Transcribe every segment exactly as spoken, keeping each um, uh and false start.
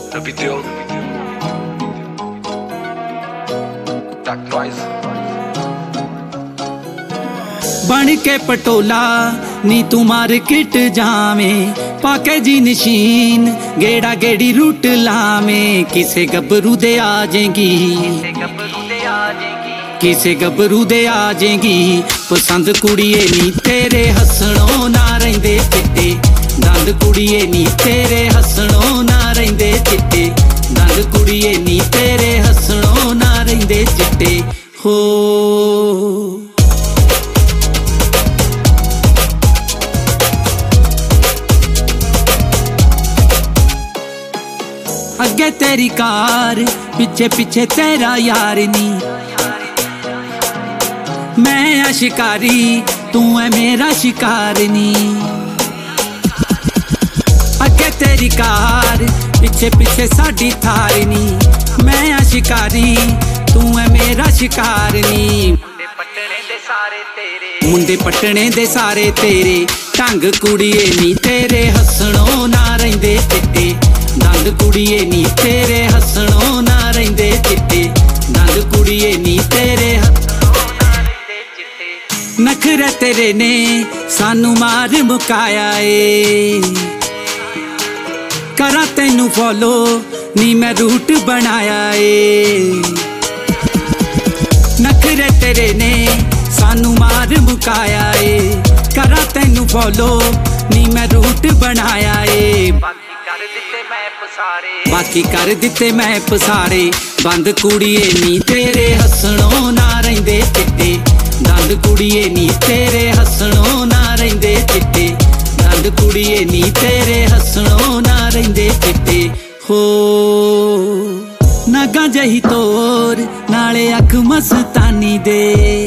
The video Duck Noise बन के पटोला नी तू मार्केट जावे पाके जी नशीन गेड़ा गेड़ी रूट लावे किसे गबरू दे आ जाएगी किसे गबरू दे आ जाएगी पसंद कुड़िए नी तेरे हसणों ना रहिंदे चिट्टे दंद कुड़िए नी तेरे हसणों ना रहिंदे चिट्टे दंद कुड़िए नी तेरे हसणों ना रहिंदे चिट्टे हो अगे तेरी कार पीछे पीछे तेरा यार नी मैं आ शिकारी तू है मेरा शिकार नी अगे तेरी कार पीछे पीछे साडी थार नी मैं आ शिकारी तू है मेरा शिकार नी मुंडे पटने दे सारे तेरे ढंग कुड़िए नी तेरे हसणों ना रहिंदे चिट्टे दंद कुड़िए नी तेरे हसणों ना रहिंदे चिट्टे दंद कुड़िए नी तेरे नखरे तेरे ने सानू मार मुकाया ए करा तैनू फॉलो नी मैं रूट बनाया ए नखरे तेरे ने सानू मार मुकाया ए करा तैनू फॉलो नी मैं रूट बनाया ए बाकी कर दिते मैं पसारे बंद कुड़िए नी तेरे हसणों ना रहिंदे चिट्टे दंद कुड़िए नी तेरे हसणों ना रहिंदे चिट्टे दंद कुड़िए नी तेरे हसणों ना रहिंदे चिट्टे हो नागा जही तोर नाले अख मस्तानी दे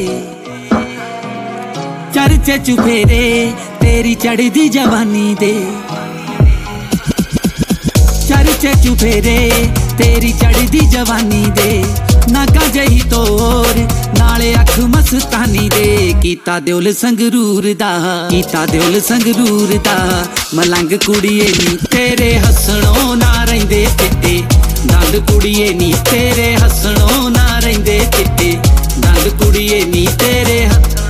चर्चे चुफेरे तेरी चढ़दी जवानी दे चर्चे चुफेरे तेरी चढ़दी जवानी दे नागा जही तोर नाले अख मस्तानी दे कीता दिल संगरूर दा कीता दिल संगरूर दा मलंग कुड़िए नी तेरे हसणों ना रहिंदे चिट्टे दंद कुड़िए नी तेरे हसणों ना रहिंदे चिट्टे दंद कुड़िए नी तेरे